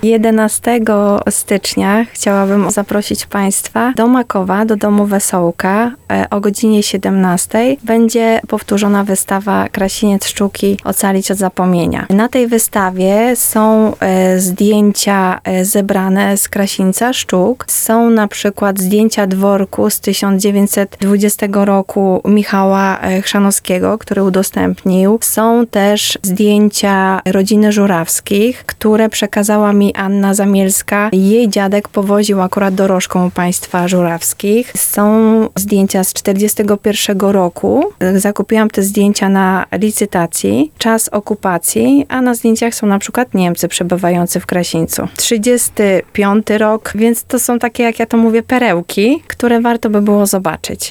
11 stycznia chciałabym zaprosić Państwa do Makowa, do Domu Wesołka. O godzinie 17 będzie powtórzona wystawa Krasiniec Sztuki Ocalić od zapomnienia. Na tej wystawie są zdjęcia zebrane z Krasińca Sztuk. Są na przykład zdjęcia dworku z 1920 roku Michała Chrzanowskiego, który udostępnił. Są też zdjęcia rodziny Żurawskich, które przekazała mi Anna Zamielska. Jej dziadek powoził akurat dorożką państwa Żurawskich. Są zdjęcia z 1941 roku. Zakupiłam te zdjęcia na licytacji. Czas okupacji, a na zdjęciach są na przykład Niemcy przebywający w Krasińcu. 35 rok, więc to są takie, jak ja to mówię, perełki, które warto by było zobaczyć.